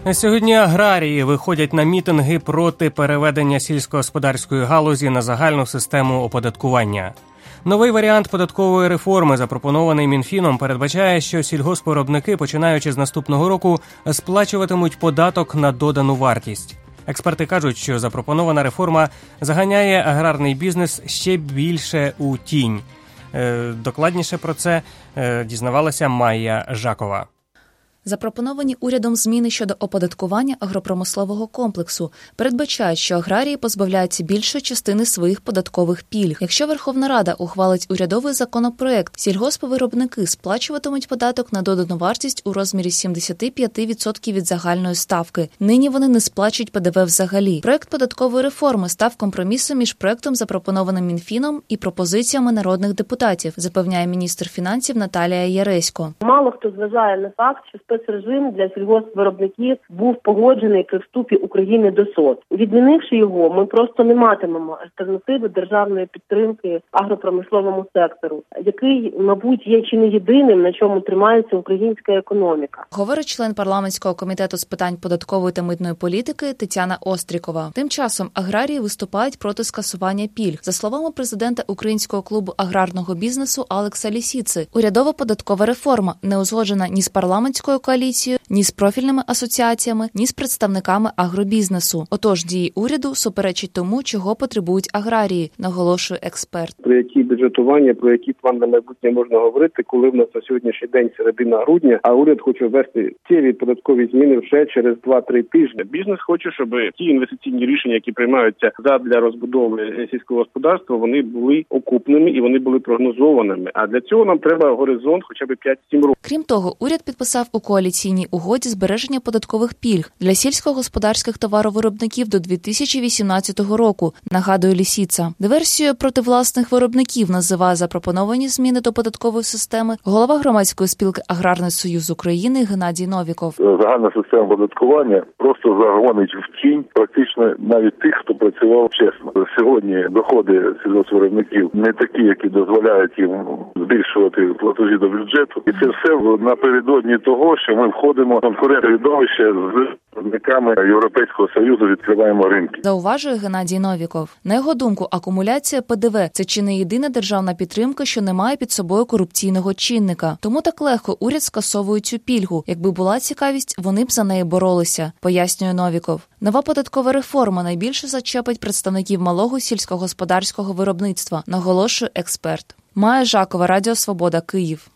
Сьогодні аграрії виходять на мітинги проти переведення сільськогосподарської галузі на загальну систему оподаткування. Новий варіант податкової реформи, запропонований Мінфіном, передбачає, що сільгоспвиробники, починаючи з наступного року, сплачуватимуть податок на додану вартість. Експерти кажуть, що запропонована реформа заганяє аграрний бізнес ще більше у тінь. Докладніше про це дізнавалася Майя Жакова. Запропоновані урядом зміни щодо оподаткування агропромислового комплексу передбачають, що аграрії позбавляються більшої частини своїх податкових пільг. Якщо Верховна Рада ухвалить урядовий законопроект, сільгоспвиробники сплачуватимуть податок на додану вартість у розмірі 75% від загальної ставки. Нині вони не сплачують ПДВ взагалі. Проект податкової реформи став компромісом між проектом, запропонованим Мінфіном, і пропозиціями народних депутатів, запевняє міністр фінансів Наталія Яресько. Мало хто зважає на факт, що спецрежим для сільгоспвиробників був погоджений при вступі України до СОТ. Відмінивши його, ми просто не матимемо альтернативи державної підтримки агропромисловому сектору, який, мабуть, є чи не єдиним, на чому тримається українська економіка. Говорить член парламентського комітету з питань податкової та митної політики Тетяна Острікова. Тим часом аграрії виступають проти скасування пільг. За словами президента Українського клубу аграрного бізнесу Алекса Лісіци, урядова податкова реформа не узгоджена ні з парламентською коаліцією, ні з профільними асоціаціями, ні з представниками агробізнесу. Отож, дії уряду суперечать тому, чого потребують аграрії, наголошує експерт. Про які бюджетування, про які план на майбутнє можна говорити, коли в нас на сьогоднішній день середина грудня, а уряд хоче ввести ці податкові зміни вже через 2-3 тижні. Бізнес хоче, щоб ті інвестиційні рішення, які приймаються для розбудови сільського господарства, вони були окупними і вони були прогнозованими. А для цього нам треба горизонт хоча б 5-7 років. Крім того, уряд підписав у коаліційній угоді збереження податкових пільг для сільськогосподарських товаровиробників до 2018 року, нагадує Лісіца. Диверсією проти власних виробників називає запропоновані зміни до податкової системи голова громадської спілки «Аграрний союз України» Геннадій Новіков. Загальна система податкування просто загонить в тінь практично навіть тих, хто працював чесно. Сьогодні доходи сільгоспвиробників не такі, які дозволяють їм збільшувати платежі до бюджету. І це все напередодні того, що ми входимо в конкурентне середовище з виробниками Європейського Союзу, відкриваємо ринки. Зауважує Геннадій Новіков. На його думку, акумуляція ПДВ – це чи не єдина державна підтримка, що не має під собою корупційного чинника. Тому так легко уряд скасовує цю пільгу. Якби була цікавість, вони б за неї боролися, пояснює Новіков. Нова податкова реформа найбільше зачепить представників малого сільськогосподарського виробництва, наголошує експерт. Майя Жакова, Радіо Свобода, Київ.